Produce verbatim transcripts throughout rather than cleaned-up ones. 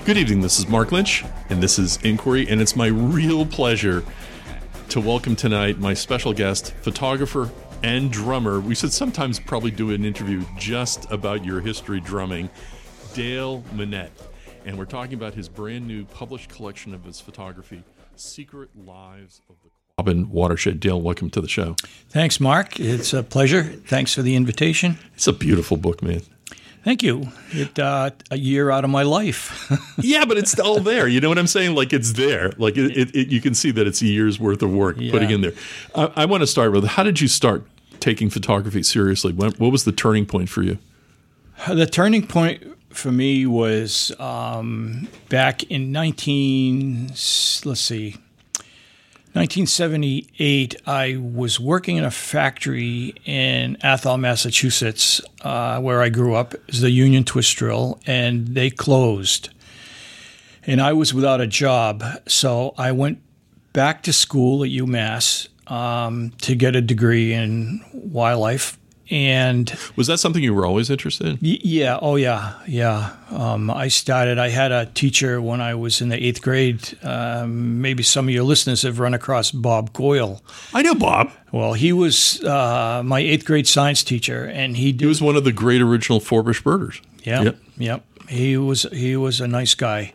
Good evening, this is Mark Lynch, and this is Inquiry, and it's my real pleasure to welcome tonight my special guest, photographer and drummer. We should sometimes probably do an interview just about your history drumming, Dale Menette. And we're talking about his brand new published collection of his photography, Secret Lives of the Quabbin Watershed. Dale, welcome to the show. Thanks, Mark. It's a pleasure. Thanks for the invitation. It's a beautiful book, man. Thank you. It uh, a year out of my life. Yeah, but it's all there. You know what I'm saying? Like, it's there. Like, it, it, it, you can see that it's a year's worth of work Yeah. putting in there. I, I want to start with, how did you start taking photography seriously? What, what was the turning point for you? The turning point for me was um, back in nineteen. Let's see. nineteen seventy-eight, I was working in a factory in Athol, Massachusetts, uh, where I grew up. It was the Union Twist Drill, and they closed. And I was without a job, so I went back to school at UMass um, to get a degree in wildlife. And Was that something you were always interested in? Y- Yeah. Oh, yeah. Yeah. Um, I started, I had a teacher when I was in the eighth grade. Um, maybe some of your listeners have run across Bob Goyle. I know Bob. Well, he was uh, my eighth grade science teacher, and he did. He was one of the great original Forbush birders. Yeah. Yep. Yep. He was, he was a nice guy.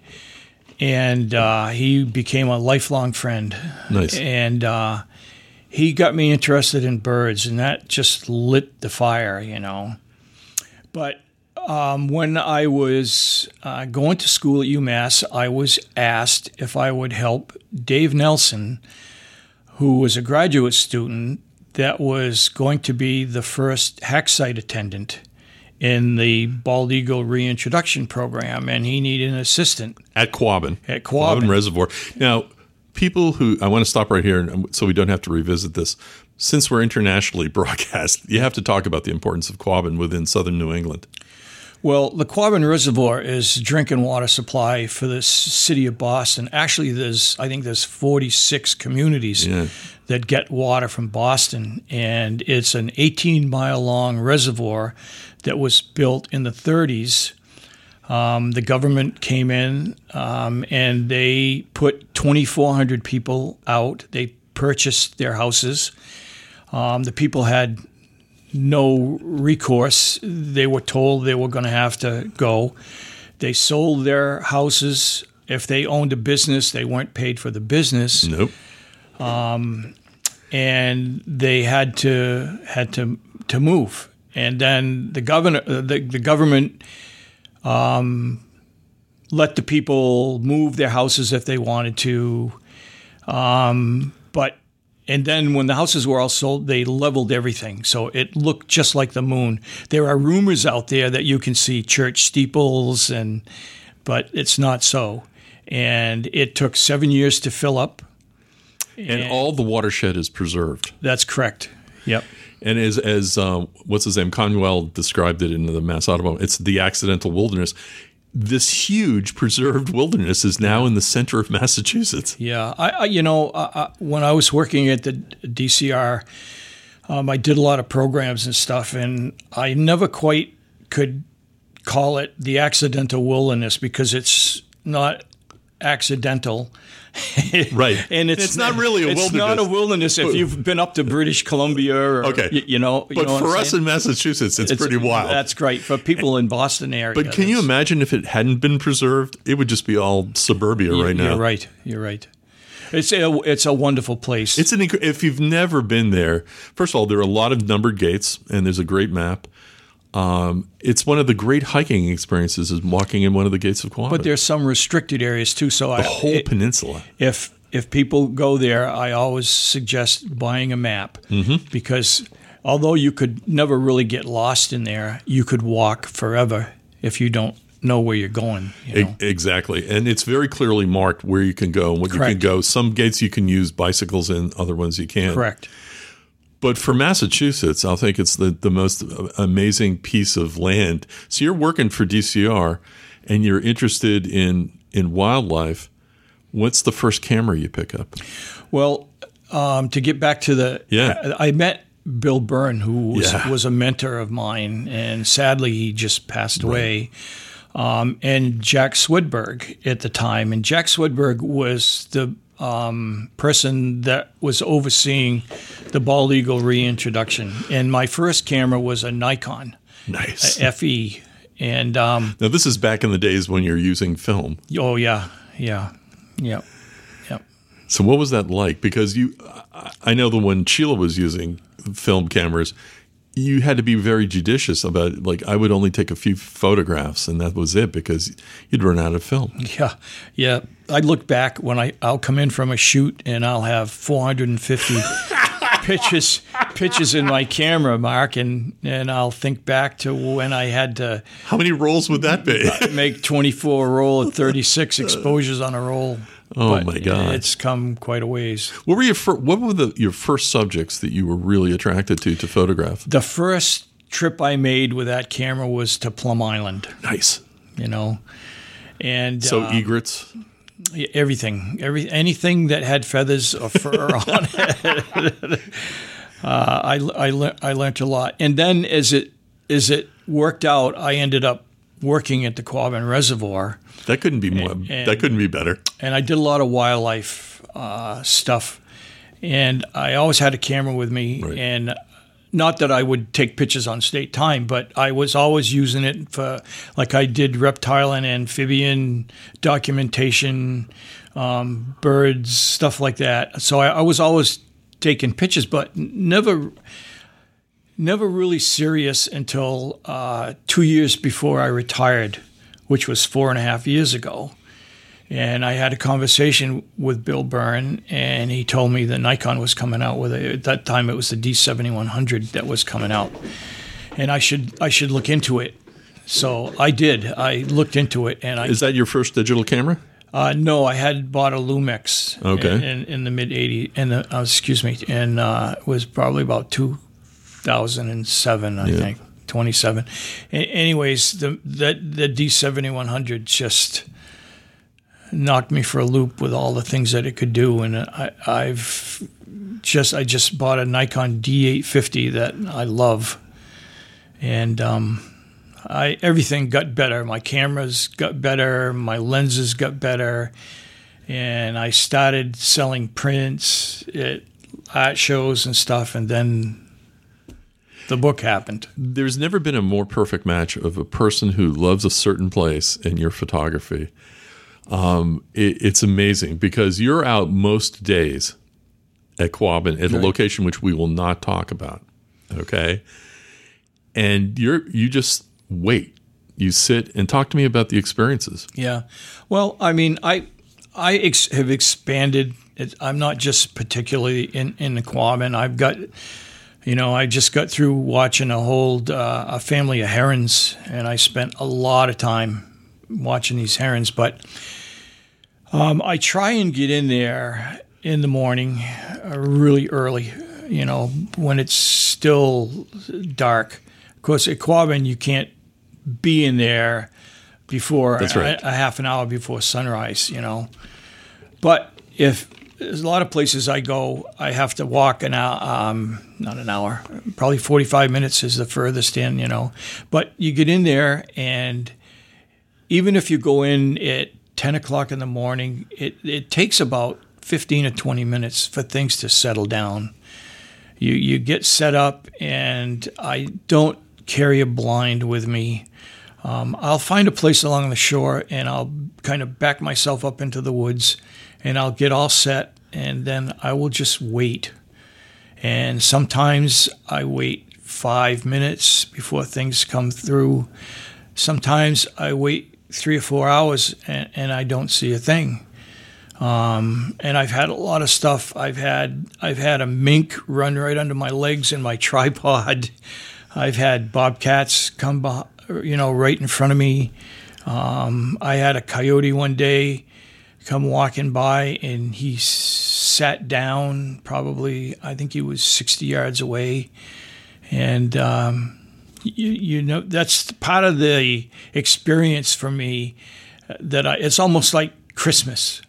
And uh, he became a lifelong friend. Nice. And uh, he got me interested in birds, and that just lit the fire, you know. But um, when I was uh, going to school at UMass, I was asked if I would help Dave Nelson, who was a graduate student that was going to be the first hack site attendant in the Bald Eagle Reintroduction Program, and he needed an assistant. At Quabbin. At Quabbin. Reservoir. Now, people who, I want to stop right here so we don't have to revisit this. Since we're internationally broadcast, you have to talk about the importance of Quabbin within southern New England. Well, the Quabbin Reservoir is drinking water supply for the city of Boston. Actually, there's I think there's forty-six communities Yeah. that get water from Boston, and it's an eighteen mile long reservoir that was built in the thirties. Um, the government came in um, and they put twenty-four hundred people out. They purchased their houses. Um, the people had no recourse. They were told they were going to have to go. They sold their houses. If they owned a business, they weren't paid for the business. Nope. And they had to had to to move. And then the governor, the, the government, um, let the people move their houses if they wanted to. Um, but and then when the houses were all sold, they leveled everything, so it looked just like the moon. There are rumors out there that you can see church steeples, and but it's not so. And it took seven years to fill up. And all the watershed is preserved. That's correct. Yep. And as, as uh, what's his name, Conwell described it in the Mass Audubon, it's the accidental wilderness. This huge preserved wilderness is now in the center of Massachusetts. Yeah, I, I you know, I, I, when I was working at the D C R, um, I did a lot of programs and stuff, and I never quite could call it the accidental wilderness because it's not accidental. Right. And it's, It's not really a it's wilderness. not a wilderness if you've been up to British Columbia or, Okay. you, you know. You But know what I'm for us saying? in Massachusetts, it's, pretty wild. That's great. For people in Boston area. But can you that's- imagine if it hadn't been preserved? It would just be all suburbia you- right now. You're right. You're right. It's a, it's a wonderful place. It's an inc- if you've never been there, first of all, there are a lot of numbered gates, and there's a great map. Um, it's one of the great hiking experiences is walking in one of the gates of Quabbin. But there's some restricted areas too. So the I, whole it- peninsula. if if people go there, I always suggest buying a map Mm-hmm. because although you could never really get lost in there, you could walk forever if you don't know where you're going. You know? E- Exactly. And it's very clearly marked where you can go and what you can Correct. go. Some gates you can use bicycles in, other ones you can't. Correct. But for Massachusetts, I think it's the, the most amazing piece of land. So you're working for D C R and you're interested in, in wildlife. What's the first camera you pick up? Well, um, to get back to the, Yeah. I, I met Bill Byrne, who was, Yeah. was a mentor of mine, and sadly he just passed away. um, and Jack Swedberg at the time. And Jack Swedberg was the um, person that was overseeing the Bald Eagle reintroduction. And my first camera was a Nikon, Nice. a F E. And um, Now, this is back in the days when you're using film. oh yeah, yeah, yeah, yeah. So what was that like? Because you, I know that when Sheila was using film cameras, you had to be very judicious about, like, I would only take a few photographs and that was it because you'd run out of film. Yeah, yeah. I look back when I, I'll come in from a shoot and I'll have four hundred fifty pictures pictures in my camera, Mark, and, and I'll think back to when I had to How many rolls would that be? make twenty-four roll at thirty-six exposures on a roll. Oh, But my God. It's come quite a ways. What were your fir- what were the your first subjects that you were really attracted to to photograph? The first trip I made with that camera was to Plum Island, Nice. you know, and So uh, egrets. everything, every anything that had feathers or fur on it. uh, I I, le- I learned a lot, and then as it as it worked out, I ended up working at the Quabbin Reservoir, That couldn't be more. and- that couldn't be better. and I did a lot of wildlife uh, stuff, and I always had a camera with me, Right. and not that I would take pictures on state time, but I was always using it for, like I did reptile and amphibian documentation, um, birds, stuff like that. So I, I was always taking pictures, but never, never really serious until uh, two years before I retired, which was four and a half years ago. And I had a conversation with Bill Byrne, and he told me the Nikon was coming out with it. At that time, it was the D seventy-one hundred that was coming out, and I should I should look into it. So I did. I looked into it, and I Is that your first digital camera? uh, no, I had bought a Lumix. Okay. In, in, in the mid eighties, and uh, excuse me, and uh, it was probably about two thousand seven, I Yeah. think, twenty-seven. A- anyways, the that the D seventy-one hundred just knocked me for a loop with all the things that it could do, and I, I've just I just bought a Nikon D eight fifty that I love, and um, I everything got better. My cameras got better, my lenses got better, and I started selling prints at art shows and stuff, and then the book happened. There's never been a more perfect match of a person who loves a certain place and your photography. Um, it, it's amazing because you're out most days at Quabbin at a Right. location which we will not talk about. Okay. And you're, you just wait, you sit and talk to me about the experiences. Yeah. Well, I mean, I I ex- have expanded. It, I'm not just particularly in, in the Quabbin. I've got, you know, I just got through watching a whole uh, a family of herons, and I spent a lot of time watching these herons. But um, I try and get in there in the morning, uh, really early, you know, when it's still dark. Of course, at Quabbin, you can't be in there before That's right. a, a half an hour before sunrise, you know. But if there's a lot of places I go, I have to walk an hour, um, not an hour, probably forty-five minutes is the furthest in, you know. But you get in there, and even if you go in at ten o'clock in the morning, it, it takes about fifteen or twenty minutes for things to settle down. You you get set up, and I don't carry a blind with me. Um, I'll find a place along the shore, and I'll kind of back myself up into the woods, and I'll get all set, and then I will just wait. And sometimes I wait five minutes before things come through. Sometimes I wait three or four hours, and, and I don't see a thing. Um, and I've had a lot of stuff. I've had I've had a mink run right under my legs in my tripod. I've had bobcats come, beh- you know, right in front of me. Um, I had a coyote one day come walking by, and he s- sat down. Probably, I think he was sixty yards away, and um, you, you know, that's part of the experience for me. That I, it's almost like Christmas.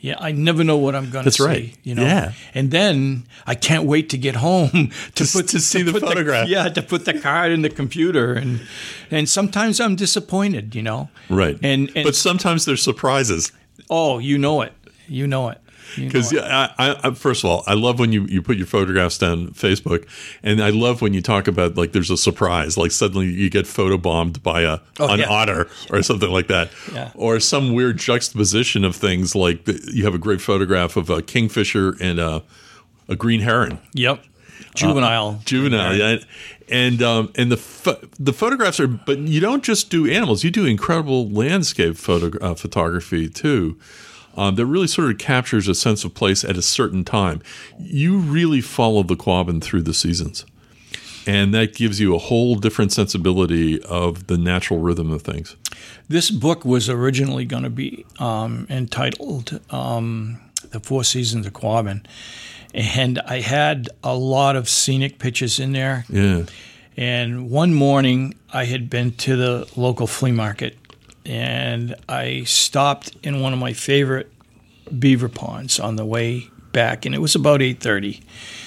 Yeah, I never know what I'm going to see. That's right. You know? Yeah. And then I can't wait to get home to, To- put to see the put photograph. yeah, to put the card in the computer, and and sometimes I'm disappointed. You know. Right. And, and but sometimes there's surprises. oh, you know it. You know it. You know Because it. yeah, I, I, first of all, I love when you, you put your photographs down Facebook, and I love when you talk about like there's a surprise, like suddenly you get photobombed by a Oh, an yeah. otter or something like that, Yeah. or some weird juxtaposition of things. Like the, you have a great photograph of a kingfisher and a, a green heron, Yep. Juvenile. juvenile, yeah. And um, and the pho- the photographs are, but you don't just do animals; you do incredible landscape photo uh, photography too. Um, that really sort of captures a sense of place at a certain time. You really follow the Quabbin through the seasons, and that gives you a whole different sensibility of the natural rhythm of things. This book was originally going to be um, entitled um, "The Four Seasons of Quabbin," and I had a lot of scenic pictures in there. Yeah. And one morning, I had been to the local flea market, and I stopped in one of my favorite beaver ponds on the way back, and it was about eight thirty.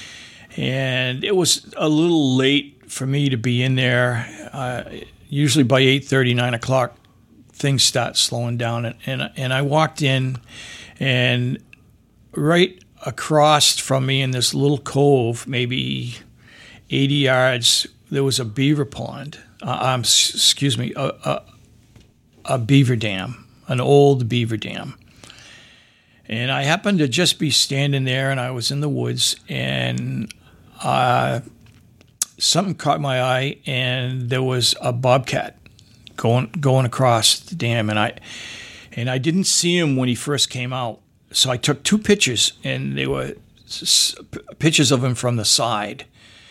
And it was a little late for me to be in there. Uh, usually by eight thirty, nine o'clock, things start slowing down. And, and, and I walked in, and right across from me in this little cove, maybe eighty yards, there was a beaver pond. Uh, um, s- excuse me, a, a, a beaver dam, an old beaver dam. And I happened to just be standing there, and I was in the woods, and uh, something caught my eye, and there was a bobcat going going across the dam, and I and I didn't see him when he first came out. So I took two pictures, and they were s- s- pictures of him from the side.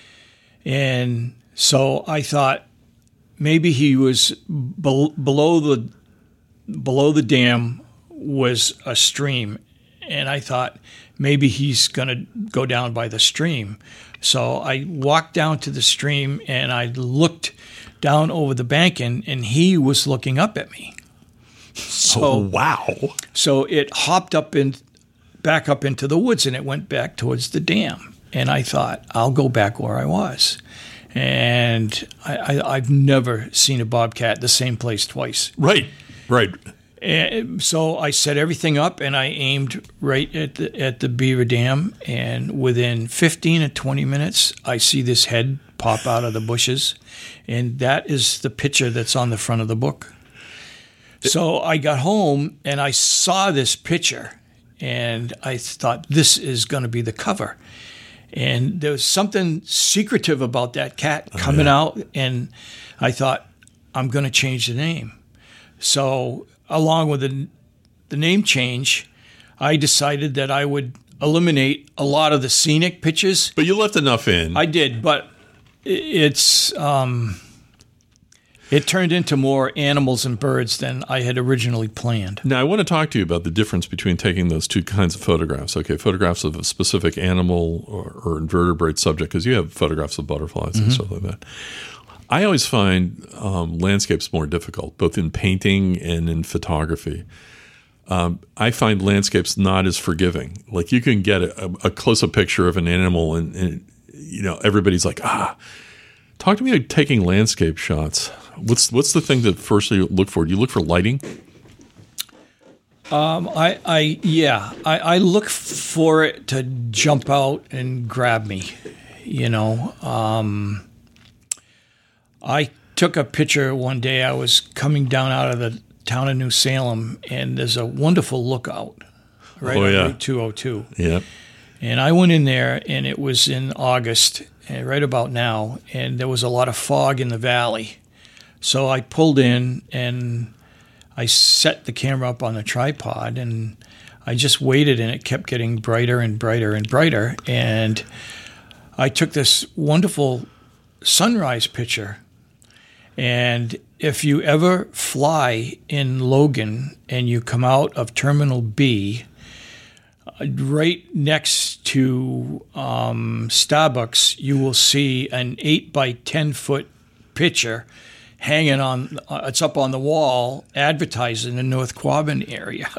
And so I thought maybe he was bel below the below the dam was a stream, and I thought maybe he's going to go down by the stream. So I walked down to the stream, and I looked down over the bank, and, and he was looking up at me. So Oh, wow. so it hopped up in, back up into the woods, and it went back towards the dam. And I thought, I'll go back where I was. And I, I, I've never seen a bobcat the same place twice. Right. Right. And so I set everything up, and I aimed right at the at the beaver dam. And within fifteen or twenty minutes, I see this head pop out of the bushes, and that is the picture that's on the front of the book. So I got home, and I saw this picture, and I thought, this is going to be the cover. And there was something secretive about that cat coming out, and I thought, I'm going to change the name. So along with the, the name change, I decided that I would eliminate a lot of the scenic pictures. But you left enough in. I did, but i- it's um, it turned into more animals and birds than I had originally planned. Now, I want to talk to you about the difference between taking those two kinds of photographs. Okay, photographs of a specific animal or, or invertebrate subject, because you have photographs of butterflies and stuff like that. I always find um, landscapes more difficult, both in painting and in photography. Um, I find landscapes not as forgiving. Like you can get a, a close-up picture of an animal, and, and you know everybody's like, ah. Talk to me about taking landscape shots. What's what's the thing that first you look for? Do you look for lighting? Um, I, I, yeah, I, I look for it to jump out and grab me. You know, um, I took a picture one day. I was coming down out of the town of New Salem, and there's a wonderful lookout right Oh, on yeah. Route two oh two. Yeah. And I went in there, and it was in August, and right about now, and there was a lot of fog in the valley. So I pulled in, and I set the camera up on the tripod, and I just waited, and it kept getting brighter and brighter and brighter. And I took this wonderful sunrise picture. And if you ever fly in Logan and you come out of Terminal B, right next to um, Starbucks, you will see an eight by ten foot picture hanging on. Uh, it's up on the wall, advertising the North Quabbin area.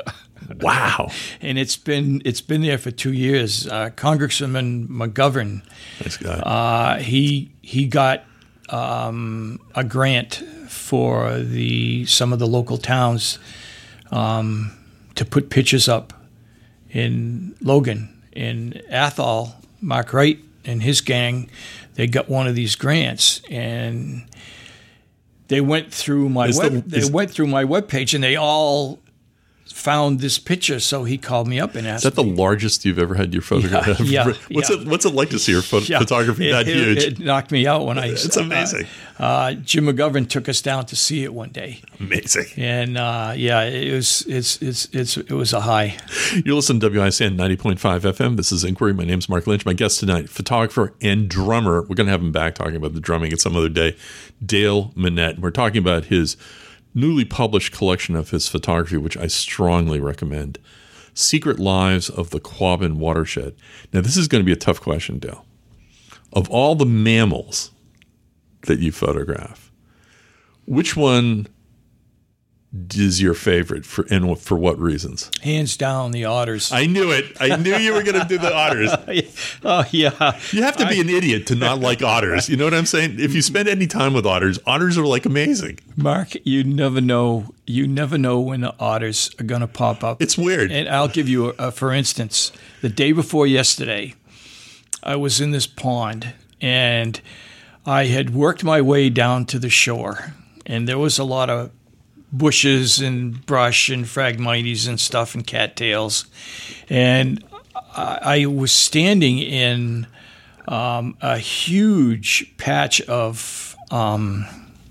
Wow. And it's been it's been there for two years. Uh, Congressman McGovern, Nice guy. uh, he he got um, a grant for the some of the local towns um, to put pictures up in Logan. In Athol, Mark Wright and his gang, they got one of these grants, and they went through my Is web. the- they is- went through my webpage, and they all found this picture. So he called me up and asked. Is that the me, largest you've ever had your photograph? Yeah, yeah, what's yeah. it What's it like to see your pho- Yeah, photography it, that it, huge? It knocked me out when I. It's amazing. Uh, uh, Jim McGovern took us down to see it one day, Amazing. and uh, yeah, it was it's it's it's it was a high. You're listening to W I C N ninety point five F M. This is Inquiry. My name's Mark Lynch. My guest tonight, photographer and drummer. We're going to have him back talking about the drumming at some other day. Dale Manette. We're talking about his newly published collection of his photography, which I strongly recommend. Secret Lives of the Quabbin Watershed. Now, this is going to be a tough question, Dale. Of all the mammals that you photograph, which one is your favorite for, and for what reasons? Hands down, the otters. I knew it. I knew you were going to do the otters. Oh yeah, You have to be I- an idiot to not like otters. You know what I'm saying? If you spend any time with otters, otters are like amazing. Mark, you never know. You never know when the otters are going to pop up. It's weird. And I'll give you, a, a, for instance, the day before yesterday, I was in this pond, and I had worked my way down to the shore, and there was a lot of bushes and brush and phragmites and stuff and cattails, and I, I was standing in um, a huge patch of. Um,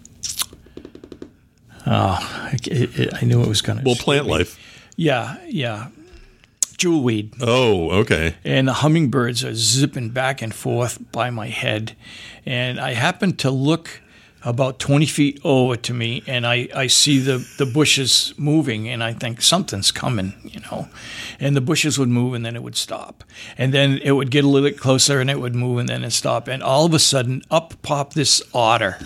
oh, it, it, I knew it was going to. Well, plant life. Yeah, yeah. Jewelweed. Oh, okay. And the hummingbirds are zipping back and forth by my head. And I happened to look about twenty feet over to me, and I, I see the, the bushes moving, and I think something's coming, you know. And the bushes would move, and then it would stop. And then it would get a little bit closer, and it would move, and then it'd stop. And all of a sudden, up popped this otter.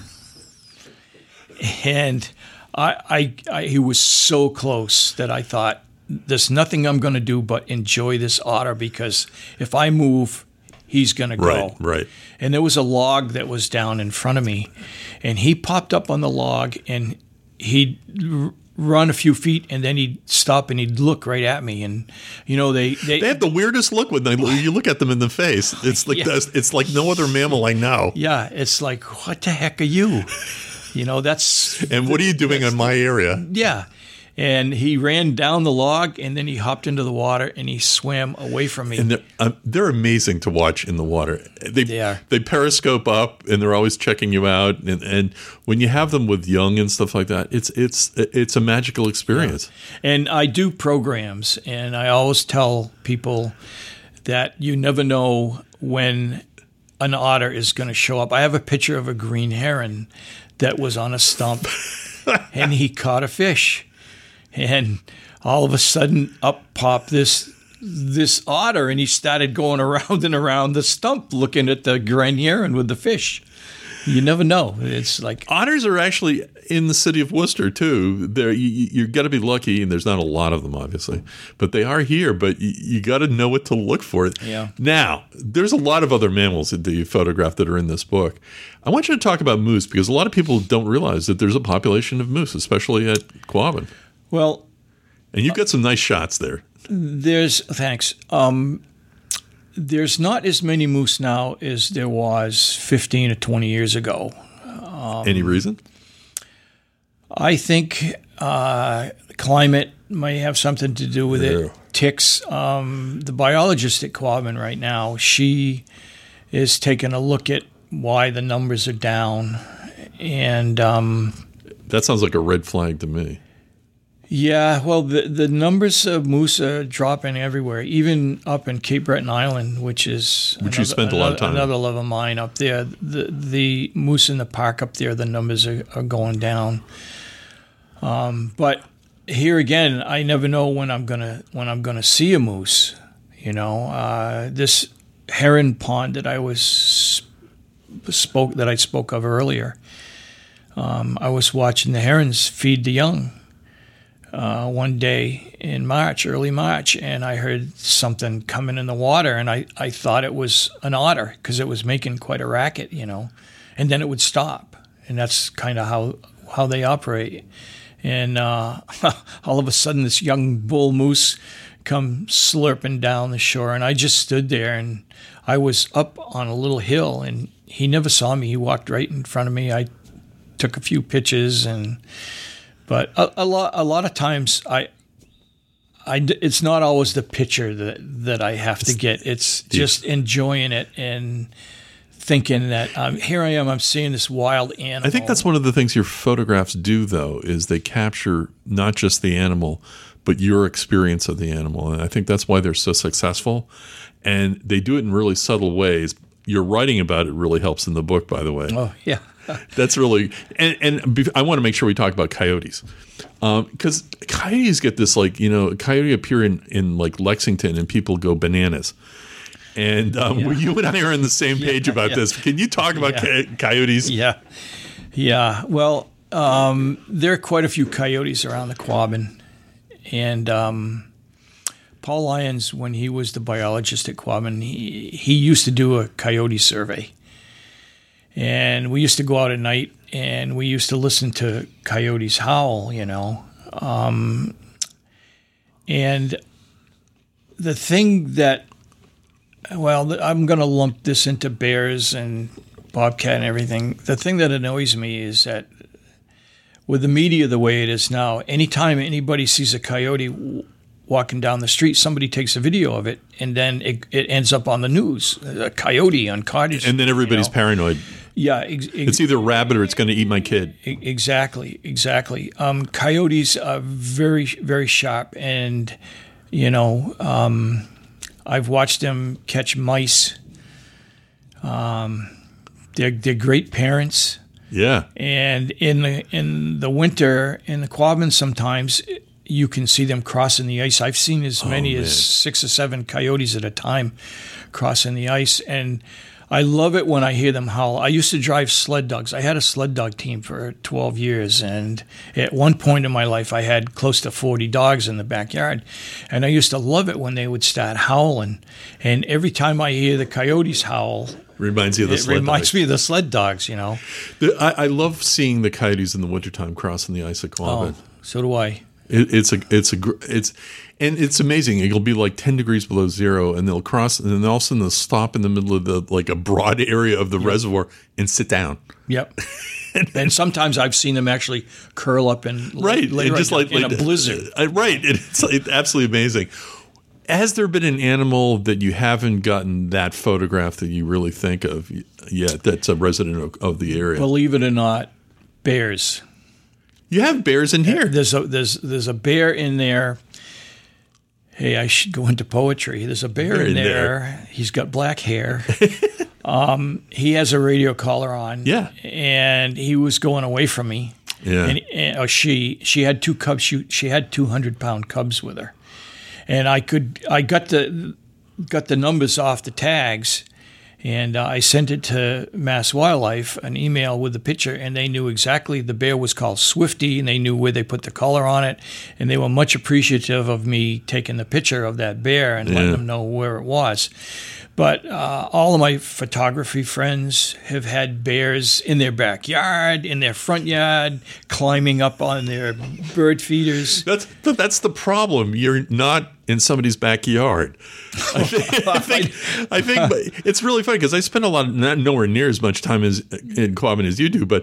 And I, I, I he was so close that I thought, there's nothing I'm going to do but enjoy this otter, because if I move, he's going to go. Right, right. And there was a log that was down in front of me, and he popped up on the log, and he'd r- run a few feet, and then he'd stop and he'd look right at me. And you know, they they, They have the weirdest look when they you look at them in the face. It's like Yeah. this- it's like no other mammal I know. yeah, it's like, what the heck are you? You know, that's And what are you doing on my area? yeah. And he ran down the log, and then he hopped into the water, and he swam away from me. And they're um, they're amazing to watch in the water. They They are. they periscope up, and they're always checking you out. And, and when you have them with young and stuff like that, it's it's it's a magical experience. And I do programs, and I always tell people that you never know when an otter is going to show up. I have a picture of a green heron that was on a stump, and he caught a fish. And all of a sudden, up popped this this otter, and he started going around and around the stump looking at the green heron with the fish. You never know. It's like, Otters are actually in the city of Worcester too. There, you, you got to be lucky, and there's not a lot of them, obviously, but they are here. But you, you got to know what to look for. Yeah. Now, there's a lot of other mammals that you photographed that are in this book. I want you to talk about moose, because a lot of people don't realize that there's a population of moose, especially at Quabbin. well, And you've got some nice shots there. There's thanks. Um, there's not as many moose now as there was fifteen or twenty years ago. Any reason? I think uh, climate may have something to do with Yeah. it. Ticks. Um, the biologist at Quabbin right now, she is taking a look at why the numbers are down, and um, That sounds like a red flag to me. yeah, well, the the numbers of moose are dropping everywhere, even up in Cape Breton Island, which is Which you spent a lot of time in. another love of mine up there. The the moose in the park up there, the numbers are, are going down. Um, but here again, I never know when I'm gonna when I'm gonna see a moose. You know, uh, this heron pond that I was spoke that I spoke of earlier. Um, I was watching the herons feed the young. uh, one day in March, early March, and I heard something coming in the water, and I, I thought it was an otter because it was making quite a racket, you know, and then it would stop, and that's kind of how how they operate. And uh, all of a sudden, this young bull moose come slurping down the shore, and I just stood there, and I was up on a little hill, and he never saw me. He walked right in front of me. I took a few pitches, and but a, a lot a lot of times I, I it's not always the picture that that I have to get. It's just enjoying it and thinking that um, here I am. I'm seeing this wild animal. I think that's one of the things your photographs do, though, is they capture not just the animal, but your experience of the animal. And I think that's why they're so successful. And they do it in really subtle ways. Your writing about it really helps in the book, by the way. Oh, yeah. That's really, and, and I want to make sure we talk about coyotes, because um, coyotes get this, like, you know, a coyote appear in, in like Lexington and people go bananas. And um, yeah. you and I are on the same page yeah, about yeah. this. Can you talk about yeah. co- coyotes? Yeah. Yeah. Well, um, there are quite a few coyotes around the Quabbin. And um, Paul Lyons, when he was the biologist at Quabbin, he, he used to do a coyote survey. And we used to go out at night, and we used to listen to coyotes howl, you know. Um, and the thing that, well, I'm going to lump this into bears and bobcat and everything. The thing that annoys me is that with the media the way it is now, anytime anybody sees a coyote w- walking down the street, somebody takes a video of it, and then it, it ends up on the news. A coyote on cottage. And then everybody's you know. paranoid. Yeah. Ex- ex- it's either a rabbit or it's going to eat my kid. Exactly, exactly. Um, coyotes are very, very sharp, and, you know, um, I've watched them catch mice. Um, they're, they're great parents. Yeah. And in the in the winter, in the Quabbin, sometimes you can see them crossing the ice. I've seen as many oh, as six or seven coyotes at a time crossing the ice. And I love it when I hear them howl. I used to drive sled dogs. I had a sled dog team for twelve years. And at one point in my life, I had close to forty dogs in the backyard. And I used to love it when they would start howling. And every time I hear the coyotes howl, reminds you of the it sled reminds dogs. me of the sled dogs, you know. The, I, I love seeing the coyotes in the wintertime crossing the ice at Quabbin. Oh, so do I. It, it's a, it's a, it's, and it's amazing. It'll be like ten degrees below zero, and they'll cross, and then all of a sudden they'll stop in the middle of the like a broad area of the yep. reservoir and sit down. Yep. and, and sometimes I've seen them actually curl up and right, lay and right just like in like, a blizzard. Uh, right, it's like absolutely amazing. Has there been an animal that you haven't gotten that photograph that you really think of yet that's a resident of, of the area? Believe it or not, bears. You have bears in here. There's a there's there's a bear in there. Hey, I should go into poetry. There's a bear, bear in, in there. there. He's got black hair. um, he has a radio collar on. Yeah, and he was going away from me. Yeah, and, and oh, she she had two cubs. She she had two hundred pound cubs with her. And I could, I got the got the numbers off the tags, and uh, I sent it to Mass Wildlife, an email with the picture, and they knew exactly. The bear was called Swifty, and they knew where they put the collar on it, and they were much appreciative of me taking the picture of that bear and yeah. letting them know where it was. But uh, all of my photography friends have had bears in their backyard, in their front yard, climbing up on their bird feeders. That's that's the problem. You're not in somebody's backyard. I think, I think, I think it's really funny because I spend a lot of, not nowhere near as much time as in Quabbin as you do, but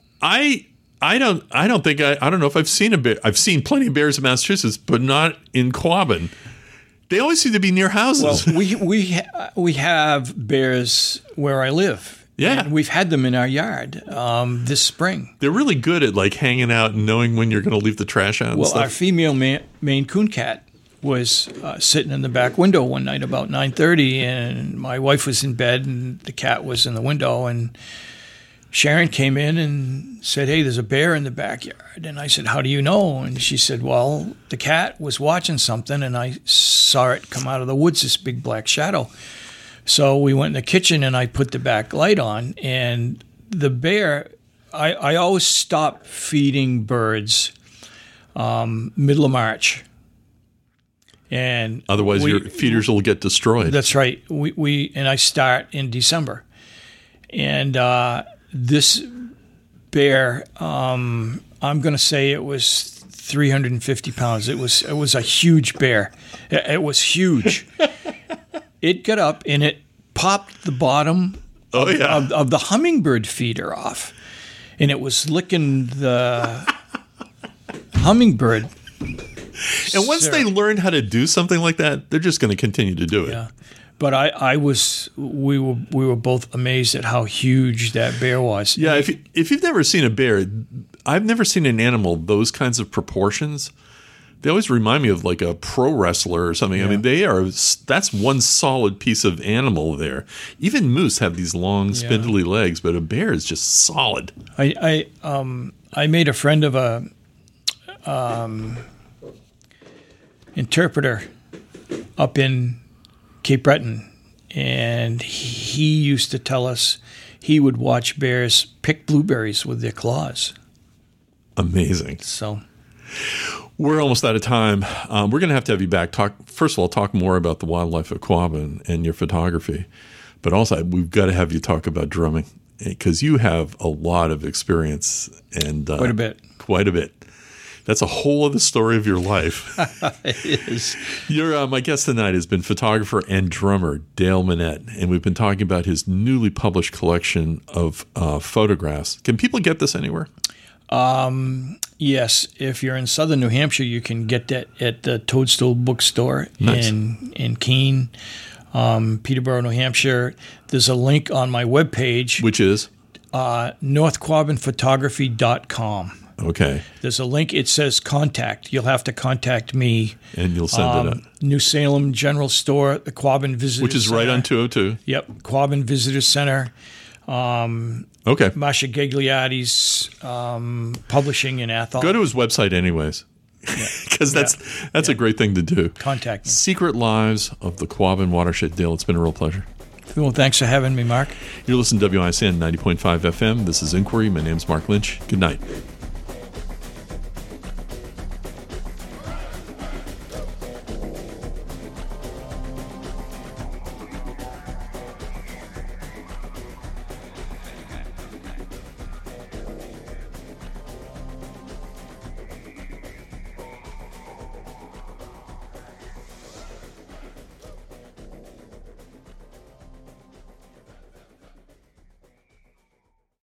I I don't I don't think I I don't know if I've seen a bear. I've seen plenty of bears in Massachusetts, but not in Quabbin. They always seem to be near houses. Well, we we we have bears where I live. Yeah, and we've had them in our yard um, this spring. They're really good at like hanging out and knowing when you're going to leave the trash out. And well, stuff. Our female Maine, Maine Coon cat was uh, sitting in the back window one night about nine thirty, and my wife was in bed, and the cat was in the window, and Sharon came in and said, "Hey, there's a bear in the backyard." And I said, "How do you know?" And she said, "Well, the cat was watching something, and I saw it come out of the woods, this big black shadow." So we went in the kitchen, and I put the back light on, and the bear, I, I always stop feeding birds um, middle of March. And otherwise, we, your feeders will get destroyed. That's right. We, we and I start in December. And uh, this bear, um, I'm going to say it was three hundred fifty pounds. It was it was a huge bear. It, it was huge. It got up and it popped the bottom oh, of, yeah. of, of the hummingbird feeder off, and it was licking the hummingbird. And once they learn how to do something like that, they're just going to continue to do it. Yeah. But I, I was we were we were both amazed at how huge that bear was. Yeah, if you, if you've never seen a bear, I've never seen an animal those kinds of proportions. They always remind me of like a pro wrestler or something. Yeah. I mean, they are that's one solid piece of animal there. Even moose have these long, spindly yeah. legs, but a bear is just solid. I I um I made a friend of a um interpreter up in Cape Breton, and he used to tell us he would watch bears pick blueberries with their claws. Amazing. So we're almost out of time. Um, we're going to have to have you back. Talk first of all, talk more about the wildlife of Quabbin and your photography, but also we've got to have you talk about drumming because you have a lot of experience and uh, quite a bit. Quite a bit. That's a whole other story of your life. It is. Your, uh, my guest tonight has been photographer and drummer Dale Manette, and we've been talking about his newly published collection of uh, photographs. Can people get this anywhere? Um, yes. If you're in southern New Hampshire, you can get that at the Toadstool Bookstore nice. in, in Keene, um, Peterborough, New Hampshire. There's a link on my webpage. Which is? Uh, north quabbin photography dot com. Okay. There's a link. It says contact. You'll have to contact me. And you'll send um, it up. New Salem General Store, the Quabbin Visitor Which is Center. right on two oh two. Yep. Quabbin Visitor Center. Um, okay. Masha Gagliardi's um, publishing in Athol. Go to his website anyways. Because yeah. that's yeah. that's yeah. a great thing to do. Contact me. Secret Lives of the Quabbin Watershed. Dale, it's been a real pleasure. Well, thanks for having me, Mark. You're listening to W I S N ninety point five F M. This is Inquiry. My name's Mark Lynch. Good night.